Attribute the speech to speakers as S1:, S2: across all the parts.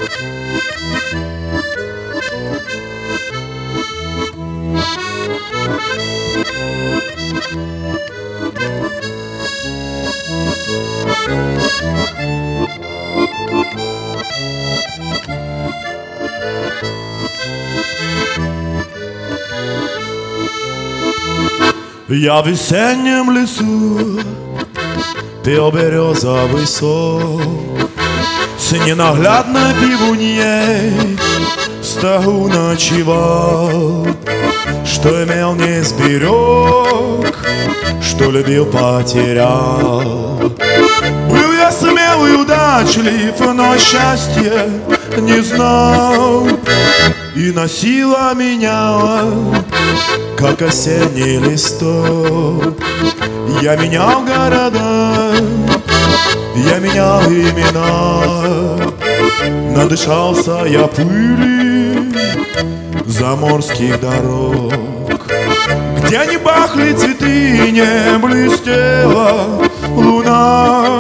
S1: Я в весеннем лесу пил березовый сок с ненаглядной пивуньей, в стогу ночевал. Что имел, не сберег, что любил, потерял. Был я смелый, удачлив, но счастья не знал. И носила меня, как осенний листок. Я менял города, я менял имена. Надышался я пыли заморских дорог, где не пахли цветы, не блестела луна.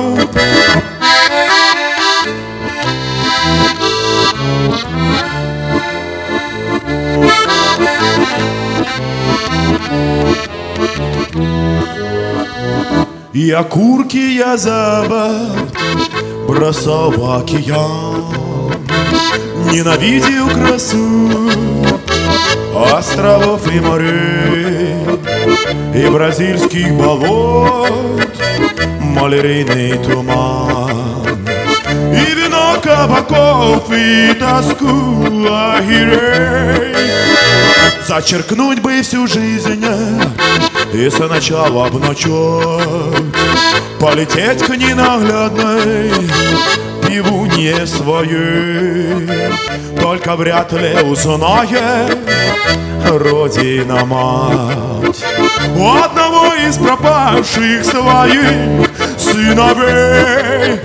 S1: И окурки я за борт бросал в океан, ненавидел красу островов и морей, и бразильских болот малярийный туман, и вино кабаков, и тоску лагерей. Зачеркнуть бы всю жизнь и сначала в ночь полететь к ненаглядной пивунье своей. Только вряд ли узнает Родина-мать у одного из пропавших своих сыновей.